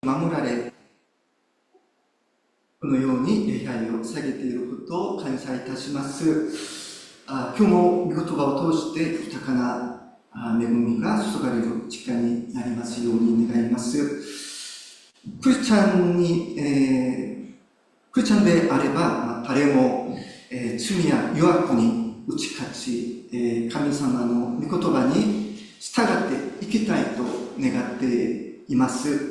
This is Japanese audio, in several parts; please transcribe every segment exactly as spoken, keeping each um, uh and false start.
守られ、このように礼拝を捧げていることを感謝いたします。あ今日も御言葉を通して豊かな恵みが注がれる時間になりますように願います。クリスチャンに、えー、クリスチャンであれば、まあ、誰も、えー、罪や誘惑に打ち勝ち、えー、神様の御言葉に従って生きたいと願っています。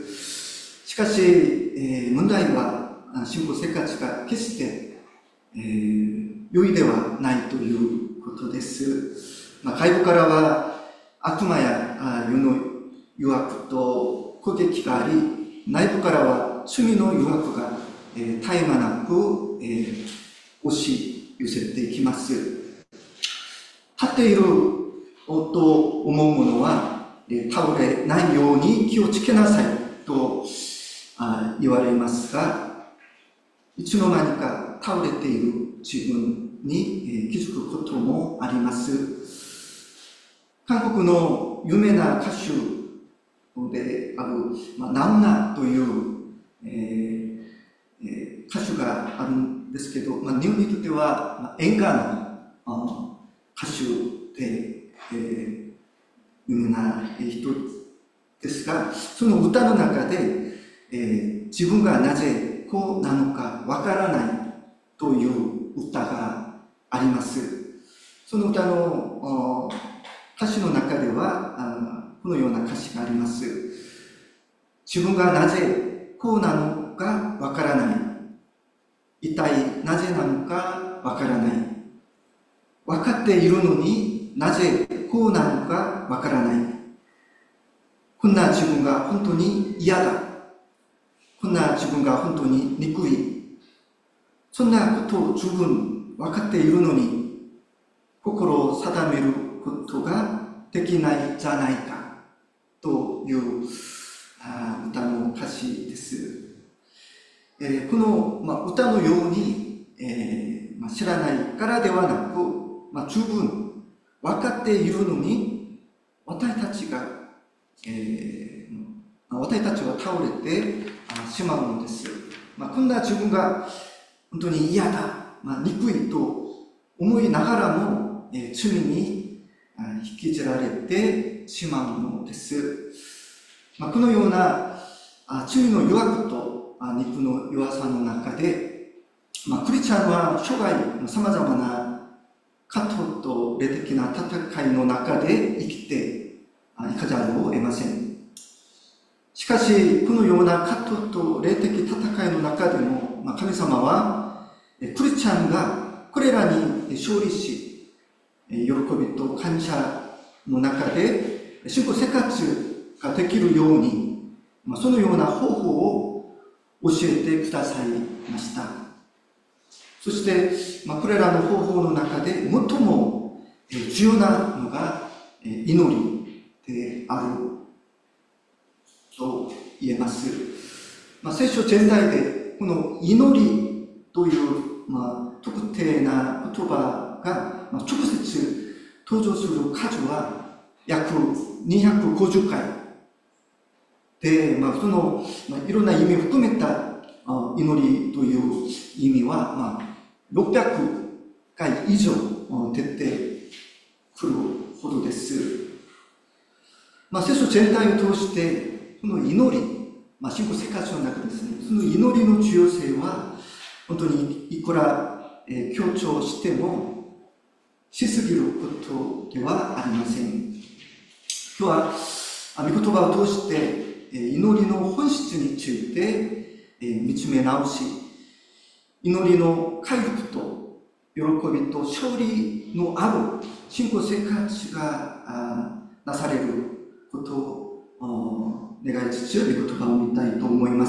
しかし、えー、問題は信仰生活が決して、えー、良いではないということです。まあ、外部からは悪魔や世の誘惑と攻撃があり、内部からは罪の誘惑が、えー、絶え間なく、えー、押し寄せていきます。立っていると思うものは、えー、倒れないように気をつけなさいと言われますが、いつの間にか倒れている自分に気づくこともあります。韓国の有名な歌手である、まあ、ナンナという、えー、歌手があるんですけど、まあ、日本にとっては、まあ、演歌の歌手で、えー、有名な人ですが、その歌の中で、えー、自分がなぜこうなのかわからないという歌があります。その歌の歌詞の中ではこのような歌詞があります。自分がなぜこうなのかわからない。一体なぜなのかわからない。分かっているのになぜこうなのかわからない。こんな自分が本当に嫌だ。こんな自分が本当に憎い。そんなことを十分分かっているのに、心を定めることができないじゃないか、という歌の歌詞です。えー、この、まあ、歌のように、えーまあ、知らないからではなく、まあ、十分分かっているのに、私たちが、えー、私たちは倒れてしまうのです。まあ、こんな自分が本当に嫌だ、まあ、憎いと思いながらも、えー、罪に引きずられてしまうのです。まあ、このようなあ罪の誘惑とあ肉の弱さの中で、まあ、クリスチャンは生涯さまざまな葛藤と霊的な戦いの中で生きていかざるを得ません。しかし、このような葛藤と霊的戦いの中でも、まあ、神様は、クリスチャンがこれらに勝利し、喜びと感謝の中で、信仰生活ができるように、まあ、そのような方法を教えてくださいました。そして、まあ、これらの方法の中で最も重要なのが祈りであると言えます。まあ、聖書全体でこの祈りという、まあ、特定な言葉が、まあ、直接登場する数は約にひゃくごじゅっかいで、まあ、その、まあ、いろんな意味を含めた祈りという意味は、まあ、ろっぴゃくかい以上出てくるほどです。まあ、聖書全体を通してこの祈り、まあ、信仰生活の中ですね、その祈りの重要性は、本当にいくら、えー、強調しても、しすぎることではありません。今日は、御言葉を通して、えー、祈りの本質について、えー、見つめ直し、祈りの回復と喜びと勝利のある信仰生活がなされることを願いつつ、御言葉を見たいと思います。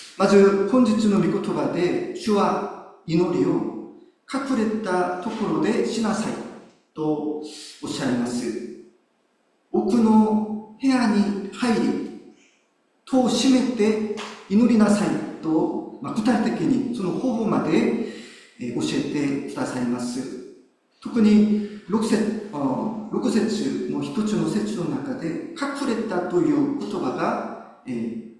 まず、本日の御言葉で、主は祈りを隠れたところでしなさいとおっしゃいます。奥の部屋に入り、戸を閉めて祈りなさいと、まあ、具体的にその方法まで教えてくださいます。特にろく節ろく節の一つの節の中で、隠れたという言葉が、えー、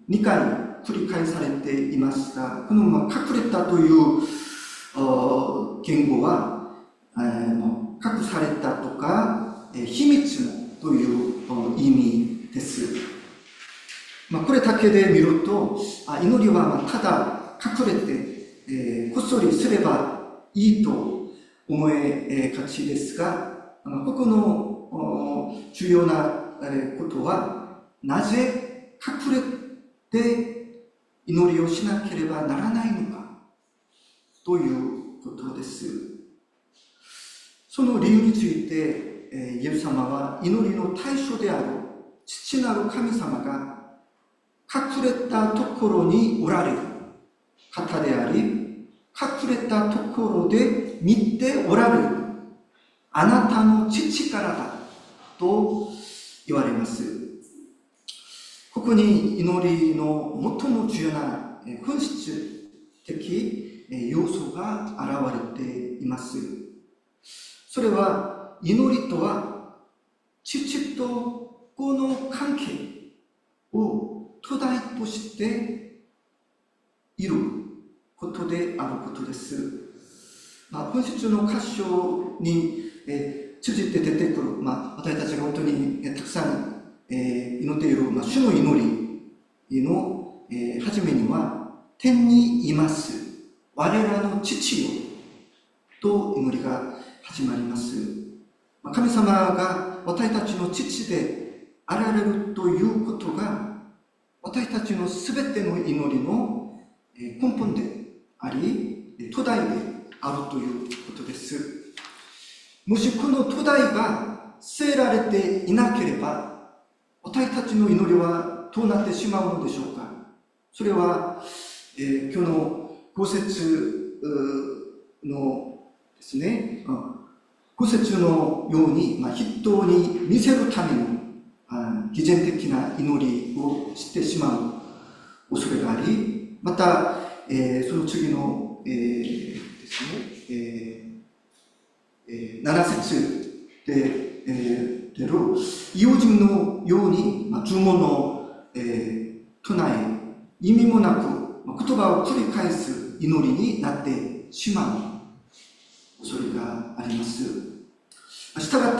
にかい繰り返されていますが、このまあ隠れたという言語は、えー、隠されたとか、えー、秘密という意味です。まあ、これだけで見ると、あ祈りはただ隠れて、えー、こっそりすればいいと思えがちですが、ここの重要なことは、なぜ隠れて祈りをしなければならないのかということです。その理由について、イエス様は祈りの対象である父なる神様が隠れたところにおられる方であり、隠れたところで見ておられるあなたの父からだと言われます。ここに祈りの最も重要な本質的要素が現れています。それは、祈りとは父と子の関係を土台としていることであることです。まあ、本質の箇所に、えー、続いて出てくる、まあ、私たちが本当に、えー、たくさん、えー、祈っている、まあ、主の祈りの、えー、初めには、天にいます我らの父よと祈りが始まります。まあ、神様が私たちの父であられるということが、私たちのすべての祈りの根本であり、土台であるということです。もしこの土台が据えられていなければ、私たちの祈りはどうなってしまうのでしょうか。それは、えー、今日のご節のですね、ご節のように、まあ、人に見せるための偽善的な祈りをしてしまう恐れがあり、また、えー、その次の、えー、ですね、えーえー、なな節で、えー、出る異邦人のように、まあ、呪文を、えー、唱え、意味もなく、まあ、言葉を繰り返す祈りになってしまう恐れがあります。したがって、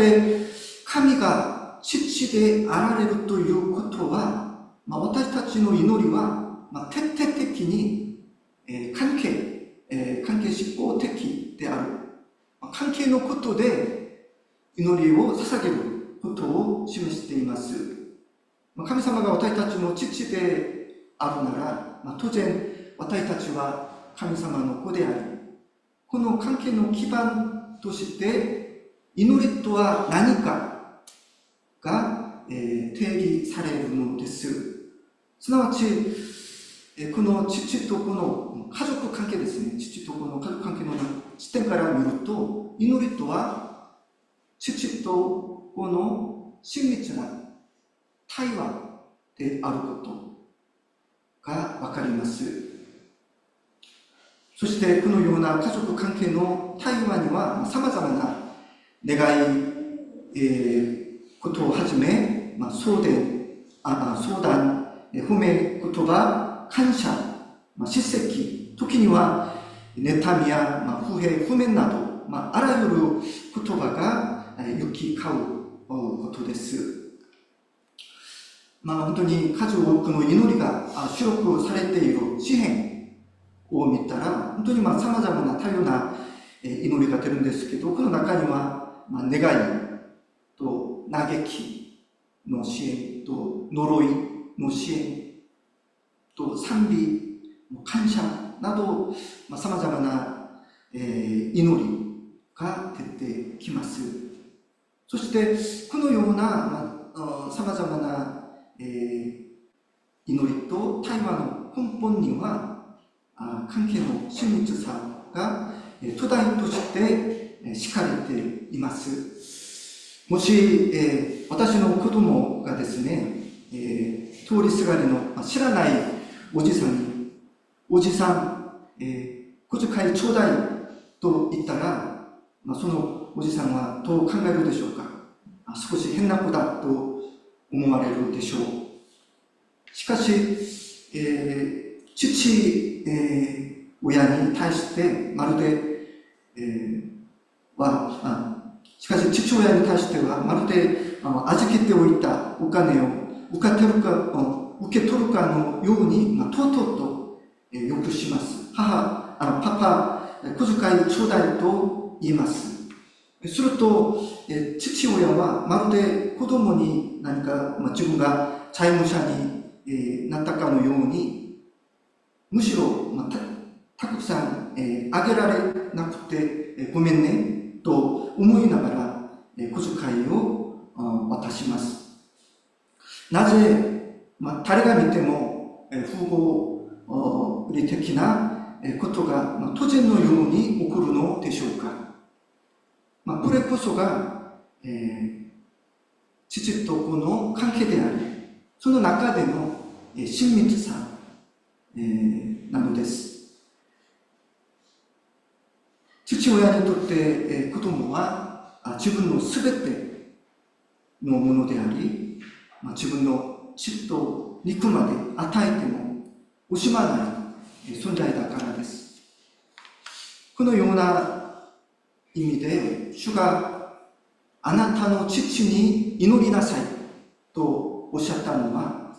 神が父であられるということは、まあ、私たちの祈りは、まあ、徹底的に、えー、関係、えー、関係執行的である。まあ、関係のことで祈りを捧げることを示しています。まあ、神様が私たちの父であるなら、まあ、当然私たちは神様の子であり、この関係の基盤として祈りとは何かが、えー、定義されるのです。すなわち、えー、この父と子の家族関係ですね。父と子の家族関係の視点から見ると、祈りとは父と子の親密な対話であることがわかります。そしてこのような家族関係の対話には様々な願い、えー、ことをはじめ、まあ、相談、あ相談、褒め言葉、感謝、まあ、叱責、時には妬みや、まあ、不平不満など、まあ、あらゆる言葉が行き交うことです。まあ、本当に数多くの祈りが収録されている詩篇を見たら、本当にまあ様々な多様な祈りが出るんですけど、この中には、まあ、願いと嘆きの支援と呪いの支援と賛美、感謝など、まあ、様々な、えー、祈りが出てきます。そして、このような、まあ、様々な、えー、祈りと対話の根本には、関係の親密さが土台として敷かれています。もし、えー、私の子供がですね、えー、通りすがりの知らないおじさんに、おじさん、えー、小遣いちょうだいと言ったら、まあ、そのおじさんはどう考えるでしょうか。少し変な子だと思われるでしょう。しかし、 えー、父、えー、親に対してまるで、えー、はあしかし父親に対してはまるであの預けておいたお金を受け取るか受け取るかのように、まあ、とうとうと、えー、よくします。母、あのパパ、小遣いちょうだいと言います。すると、えー、父親はまるで子供に何か、まあ、自分が債務者に、えー、なったかのように、むしろ、まあ、た, たくさん、えー、あげられなくて、えー、ごめんねと思いながら、えー、小遣いを渡します。なぜ、まあ、誰が見ても、えー、不合理的なことが、まあ、当然のように起こるのでしょうか。まあ、これこそが、えー、父と子の関係であり、その中での、えー、親密さ、えー、なのです。父親にとって、えー、子供は自分のすべてのものであり、まあ、自分の血と肉まで与えても惜しまない、えー、存在だからです。このような意味で、主があなたの父に祈りなさいとおっしゃったのは、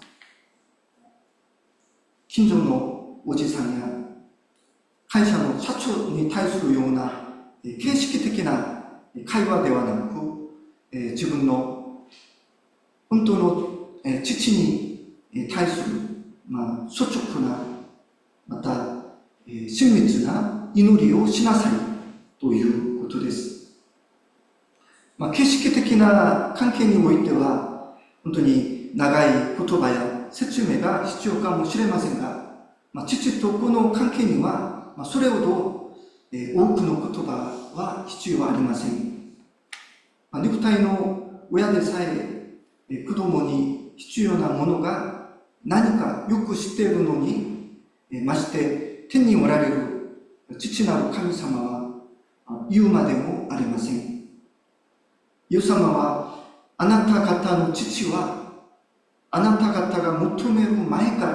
近所のおじさんや会社の社長に対するような形式的な会話ではなく、自分の本当の父に対する、まあ、率直な、また親密な祈りをしなさいということです。まあ、形式的な関係においては、本当に長い言葉や説明が必要かもしれませんが、まあ、父と子の関係には、まあ、それほど、えー、多くの言葉は必要ありません。まあ、肉体の親でさえ、えー、子供に必要なものが何かよく知っているのに、えー、まして天におられる父なる神様は言うまでもありません。イエス様は、あなた方の父は、あなた方が求める前から、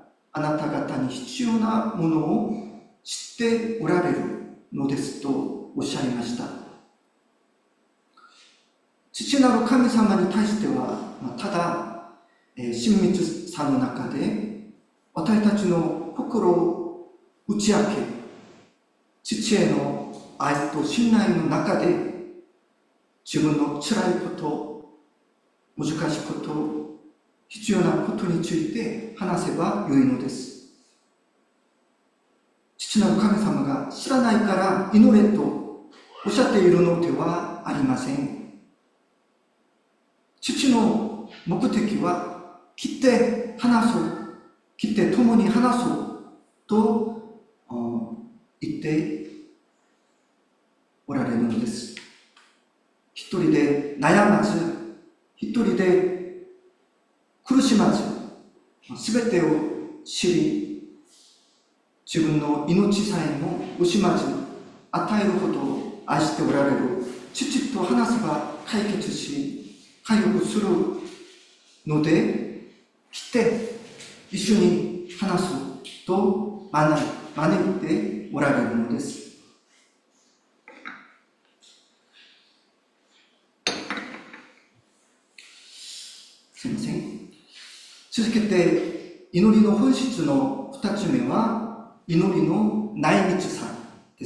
あなた方に必要なものを知っておられるのですとおっしゃいました。父なる神様に対しては、ただ、えー、親密さの中で、私たちの心を打ち明け、父への愛と信頼の中で、自分の辛いこと、難しいこと、必要なことについて話せばよいのです。父なる神様が知らないから祈れとおっしゃっているのではありません。父の目的は、来て話そう、来て共に話そうと言っておられるのです。一人で悩まず、一人で苦しまず、すべてを知り、自分の命さえも惜しまず与えるほど愛しておられる父と話せば解決し、回復するので、来て一緒に話すと招いておられるのです。すいません。続けて、祈りの本質の二つ目は、祈りの内密さです。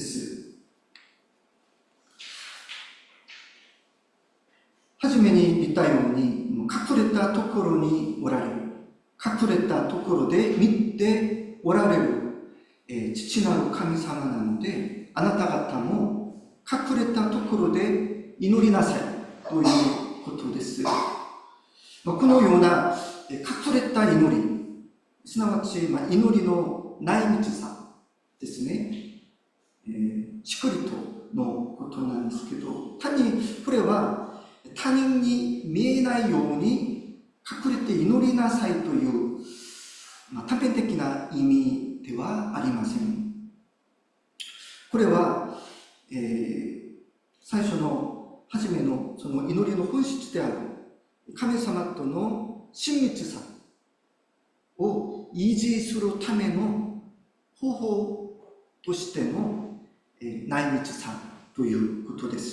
はじめに言ったように、隠れたところにおられる。隠れたところで見ておられる、えー、父なる神様なので、あなた方も隠れたところで祈りなさいということです。このような隠れた祈り、すなわち祈りの内密さですね、えー、しっくりとのことなんですけど、単にこれは他人に見えないように隠れて祈りなさいという、まあ、多面的な意味ではありません。これは、えー、最初の初めのその祈りの本質である神様との親密さを維持するための方法としての、えー、内密さということです。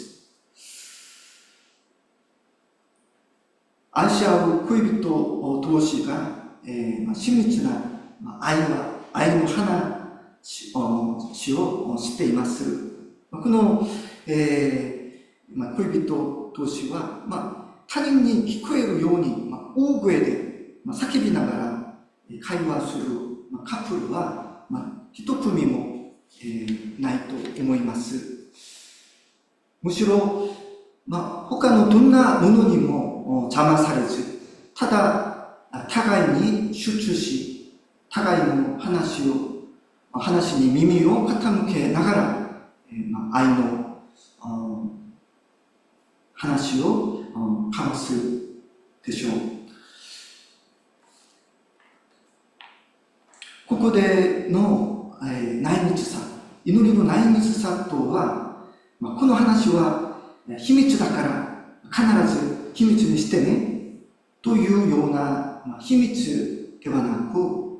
愛し合う恋人同士が、えーまあ、親密な、まあ、愛は愛の話をしています。この、えーまあ、恋人同士は、まあ、他人に聞こえるように、まあ、大声で、まあ、叫びながら会話する、まあ、カップルは、まあ、一組も、えー、ないと思います。むしろ、まあ、他のどんなものにも邪魔されず、ただ互いに集中し、互いの話を話に耳を傾けながら、えーまあ、愛の話を交わすでしょう。ここでの、えー、内密さ、祈りの内密さとは、まあ、この話は秘密だから必ず秘密にしてねというような、まあ、秘密ではなく、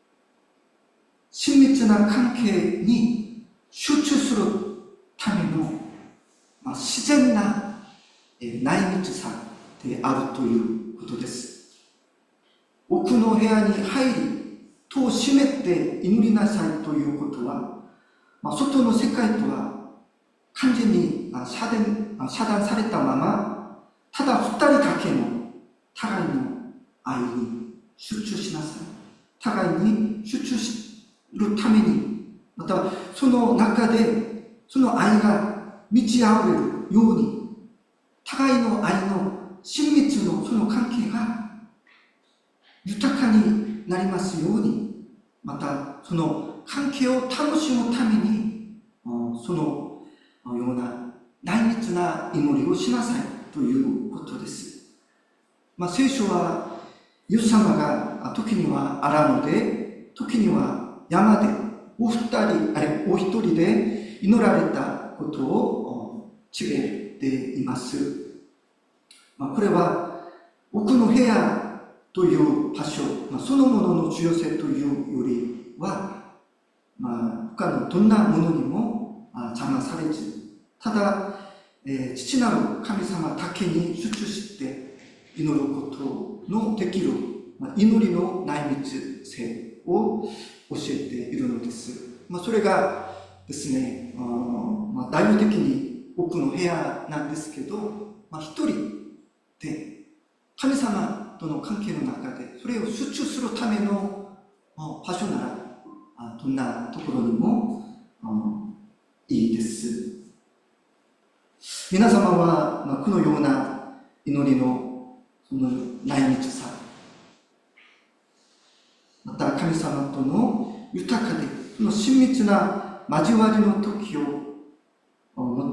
親密な関係に集中するための、まあ、自然な、えー、内密さであるということです。奥の部屋に入り、戸を閉めて祈りなさいということは、まあ、外の世界とは完全に遮断、遮断されたまま、ただ二人だけの互いの愛に集中しなさい。互いに集中するために、またその中でその愛が満ち溢れるように、互いの愛の親密のその関係が豊かになりますように、またその関係を楽しむために、そのような内密な祈りをしなさいということです。まあ、聖書はイエス様が時には荒野で、時には山でお二人、あれお一人で祈られたことを告げています。まあ、これは奥の部屋という場所、まあ、そのものの重要性というよりは、まあ、他のどんなものにも邪魔されず、ただ、えー、父なる神様だけに集中して祈ることのできる、まあ、祈りの内密性を教えているのです。まあ、それがですね、あまあ、代表的に奥の部屋なんですけど、まあ、一人で神様との関係の中でそれを集中するための場所なら、どんなところにもいいです。皆様は、まあ、このような祈りのその内密さ、また神様との豊かでその親密な交わりの時を持って、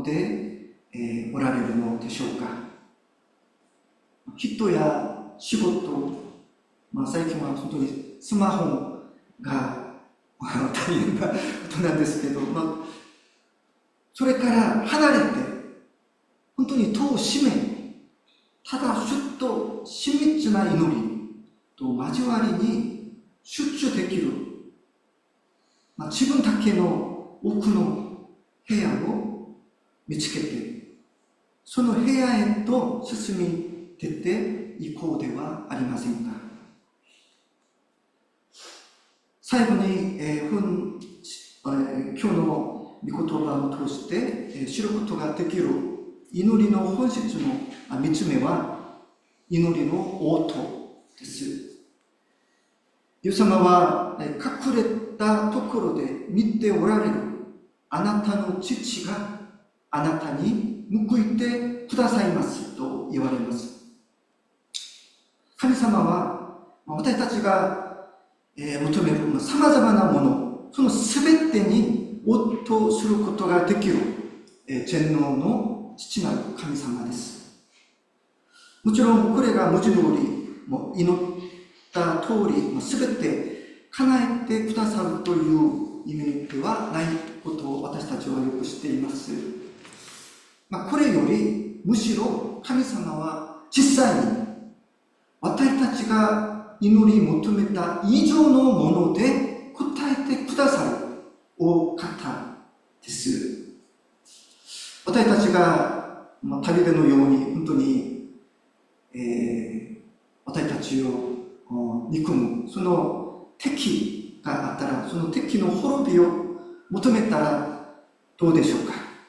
えー、おられるのでしょうか。人や仕事、まあ、最近は本当にスマホが大変なことなんですけど、まあ、それから離れて本当に戸を閉め、ただシュッと親密な祈りと交わりに集中できる、まあ、自分だけの奥の部屋を見つけて、その部屋へと進み出ていこうではありませんか。最後に、えー本えー、今日の御言葉を通して、えー、知ることができる祈りの本質のみっつめは祈りの応答です。イエス様は隠れたところで見ておられるあなたの父があなたに報いてくださいますと言われます。神様は私たちが求めるさまざまなもの、その全てに応答することができる全能の父なる神様です。もちろんこれが文字通りもう祈った通り全て叶えてくださるという意味ではないことを私たちはよく知っています。まあ、これよりむしろ神様は実際に私たちが祈り求めた以上のもので答えてくださるお方です。私たちが、まあ、旅でのように本当に、えー、私たちを憎むその敵があったら、その敵の滅びを求めたらどうでしょうか。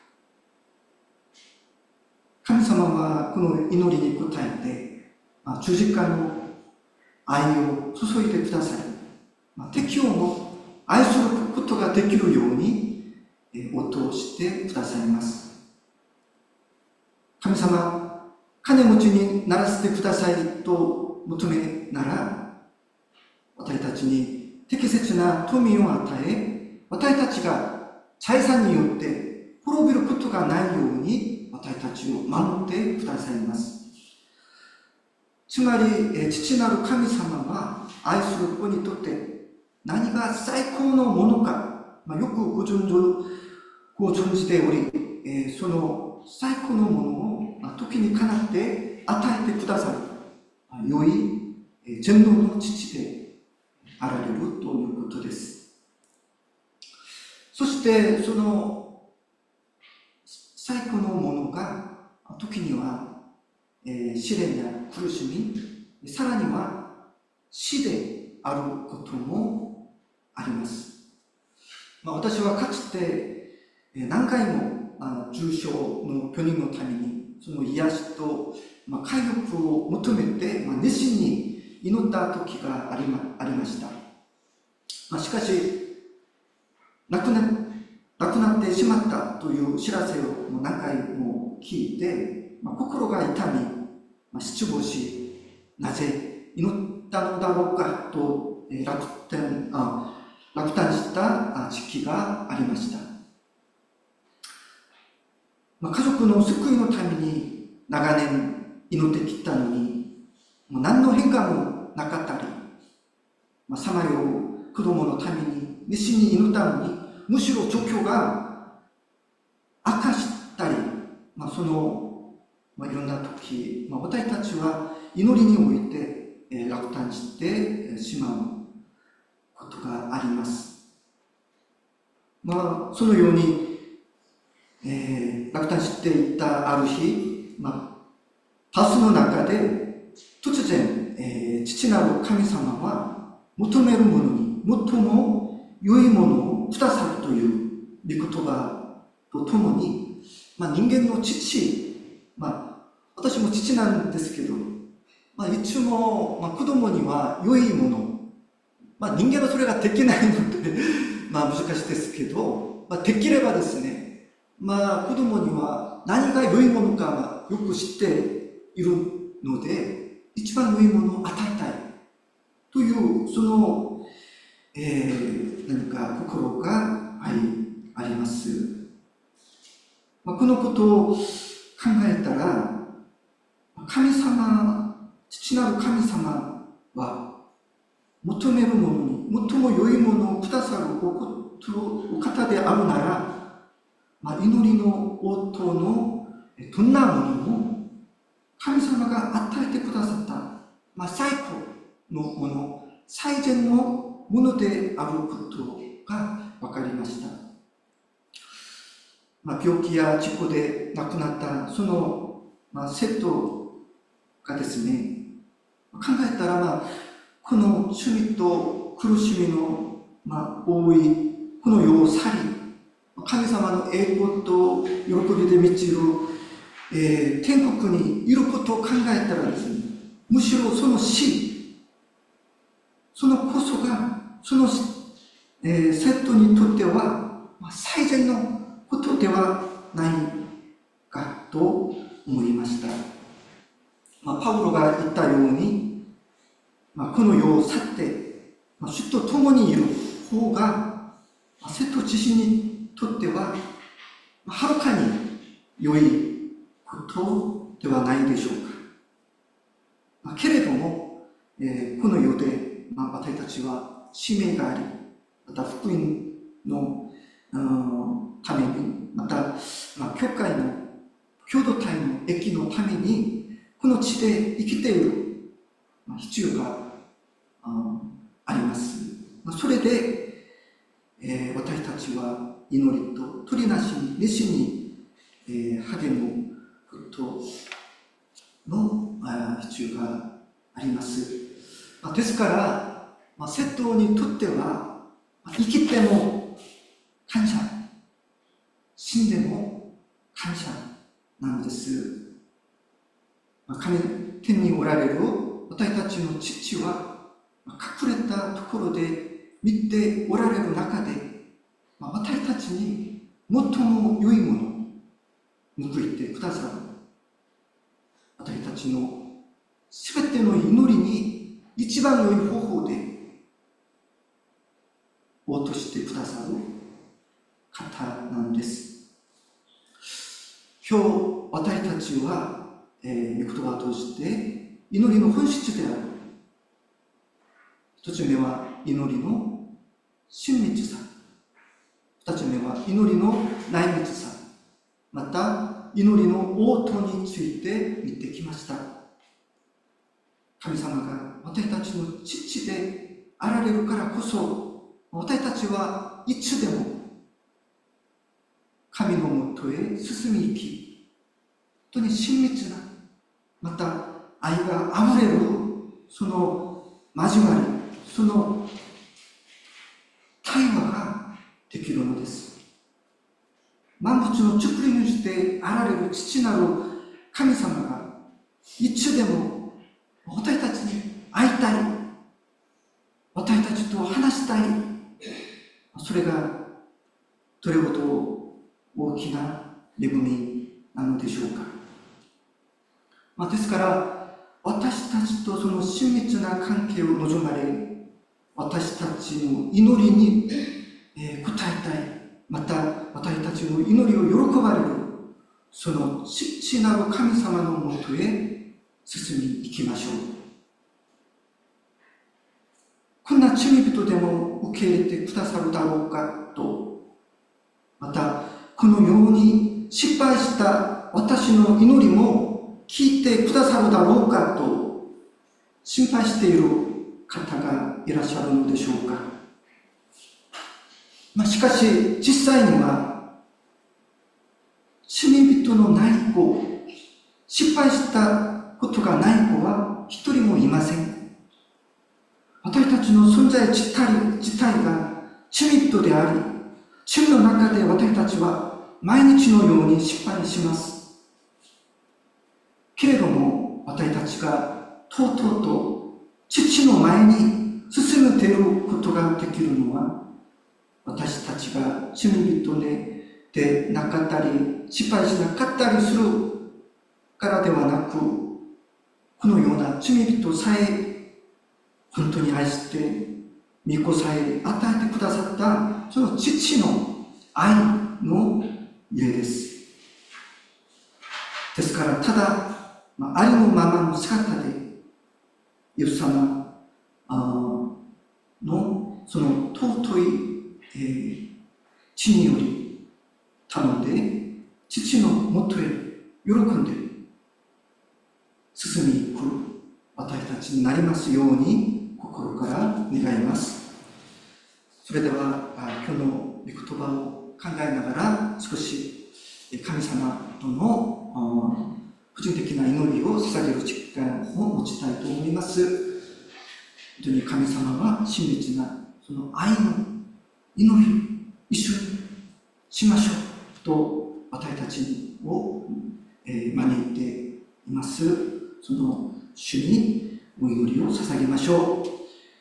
神様はこの祈りに応えて、まあ、十字架の愛を注いでくださり、まあ、敵をも愛することができるように応答してくださいます。神様、金持ちにならせてくださいと求めなら、私たちに適切な富を与え、私たちが財産によって滅びることがないように私たちを守ってくださいます。つまり、父なる神様は愛する子にとって何が最高のものか、まあ、よくご存知、ご存知でおり、えー、その最高のものを、まあ、時にかなって与えてくださる、まあ、良い、えー、全能の父であられるということです。そしてその最高のものが時には、えー、試練や苦しみ、さらには死であることもあります。まあ、私はかつて何回もあの重症の病人のためにその癒しと、まあ、回復を求めて、まあ、熱心に祈った時があり ま, ありました。まあ、しかし亡くな亡くなってしまったという知らせを何回も聞いて、まあ、心が痛み、まあ、失望し、なぜ祈ったのだろうかと、えー、落胆あ落胆した時期がありました。まあ、家族の救いのために長年祈ってきたのに、もう何の変化もなかったり、さまよう子供のために熱心に祈ったのに、むしろ状況が悪化したり、まあ、その、まあ、いろんな時、まあ、私たちは祈りにおいて、えー、落胆してしまうことがあります。まあ、そのように、えー、落胆していったある日、まあ、バスの中で突然、えー、父なる神様は求めるものに最も良いものをくださるという御言葉とともに、まあ、人間の父、まあ、私も父なんですけど、まあ、いつも、まあ、子供には良いもの、まあ、人間はそれができないのでまあ難しいですけど、まあ、できればですね、まあ、子供には何が良いものかよく知っているので、一番良いものを与えたいというその、えー、何か心があり、あります。まあ、このことを考えたら、神様、父なる神様は求めるものに最も良いものをくださるお方であるなら、まあ、祈りの応答のどんなものも神様が与えてくださった、まあ、最高のもの、最善のものであることが分かりました。まあ、病気や事故で亡くなったその、まあ、生徒がですね、考えたら、まあ、この罪と苦しみの、まあ、多いこの世を去り、神様の栄光と喜びで満ちる、えー、天国にいることを考えたらですね、むしろその死、そのこそがその、えー、生徒にとっては、まあ、最善のことではないかと思いました。まあ、パウロが言ったように、まあ、この世を去って、まあ、主と共にいる方が、まあ、生徒自身にとっては、まあ、はるかに良いことではないでしょうか。まあ、けれども、えー、この世で、まあ、私たちは使命があり、また福音のために、また、まあ、教会の共同体の益のためにこの地で生きている必要があります。それで、えー、私たちは祈りと取りなしに熱心に、えー、励むことの必要があります。ですから、まあ、窃盗にとっては生きても感謝、死んでも感謝なのです。まあ、神天におられる私たちの父は隠れたところで見ておられる中で、まあ、私たちに最も良いものを報いてくださる。私たちのすべての祈りに一番良い方法で応答してくださる方なのです。今日私たちは、えー、御言葉を通して祈りの本質である。一つ目は祈りの親密さ。二つ目は祈りの内密さ。また祈りの応答について見てきました。神様が私たちの父であられるからこそ、私たちはいつでも神のもとへ進み行き、本当に親密な、また愛があふれるその交わり、その対話ができるのです。万物の作り主であられる父なる神様がいつでも私たちに会いたい、私たちと話したい、それがどれほど大きな恵みなのでしょうか。まあ、ですから私たちとその親密な関係を望まれ、私たちの祈りに、えー、応えたい、また私たちの祈りを喜ばれるその父なる神様のもとへ進み行きましょう。こんな罪人でも受け入れてくださるだろうかと、またこのように失敗した私の祈りも聞いてくださるだろうかと心配している方がいらっしゃるのでしょうか。まあ、しかし実際には罪人のない子、失敗したことがない子は一人もいません。私たちの存在自体、自体が罪人であり、罪の中で私たちは毎日のように失敗します。けれども私たちがとうとうと父の前に進むていることができるのは、私たちが罪人で、でなかったり失敗しなかったりするからではなく、このような罪人さえ本当に愛して御子さえ与えてくださったその父の愛のゆえです。ですからただ、まあ、ありのままの姿でイエス様のその尊い、えー、血により頼んで父のもとへ喜んで進み行く私たちになりますように心から願います。それでは今日の御言葉を考えながら少し神様との個人的な祈りを捧げる時間を持ちたいと思います。本当に神様は親密なその愛の祈りを一緒にしましょうと私たちを招いています。その主にお祈りを捧げましょう。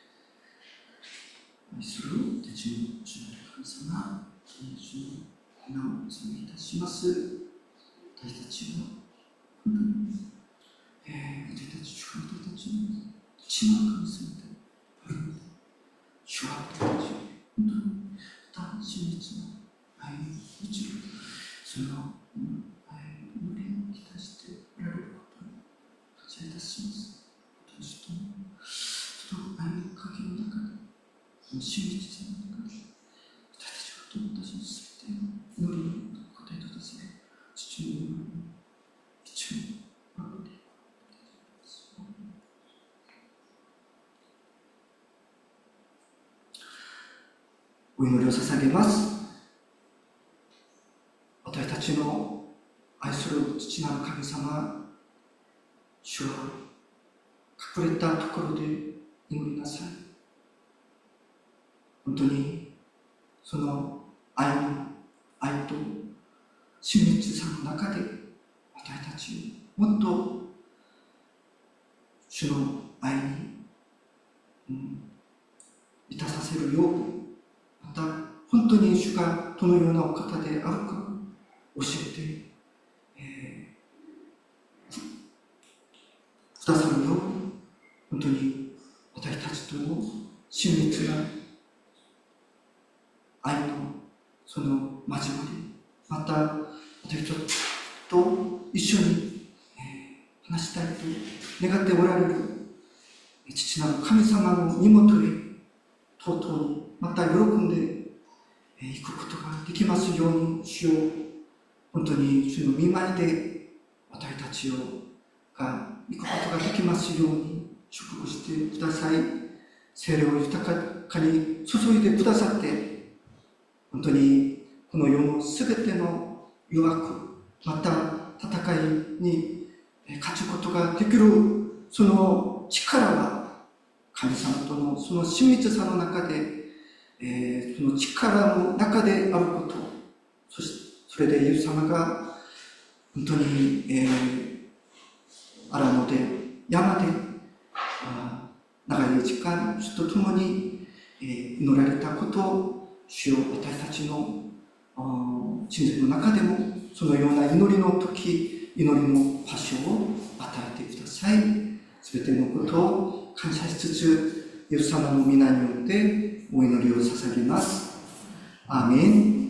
愛する天地の主なる神様、その主の皆をお捧げいたします。私たちは本当に、えー、私たち主は私たちの父の神様であるので、主は私たちを本当にまた親密な愛に満ちるその愛の霊を期待しておられることに感謝いたします。私ともその愛の影の中で、その親密さの中で、私たちは友達のすべての祈りに応えてくださる父の祈りに一緒に守っていくことができます。 お祈りを捧げます。私たちの愛する父なる神様、主は隠れたところで祈りなさい。本当にその愛の愛と親密さの中で私たちをもっと主の愛に、うん、満たさせるように、また本当に主がどのようなお方であるか教えて、えー、くださるように、本当に私たちとの親密な愛のその交わり、また私たちと一緒に、えー、話したいと願っておられる父なる神様の身元へとうとうにまた喜んでいくことができますように、主よ、本当に主の御前で私たちをが行くことができますように祝福してください。聖霊を豊かに注いでくださって、本当にこの世のすべての誘惑、また戦いに勝つことができるその力は神様とのその親密さの中で、えー、その力の中であること、そしてそれでイエス様が本当に、えー、荒野で山で長い時間主と共に、えー、祈られたことを、主よ、私たちの人生の中でもそのような祈りの時、祈りの場所を与えてください。すべてのことを感謝しつつ、イエス様の皆によってお祈りを捧げます。アーメン。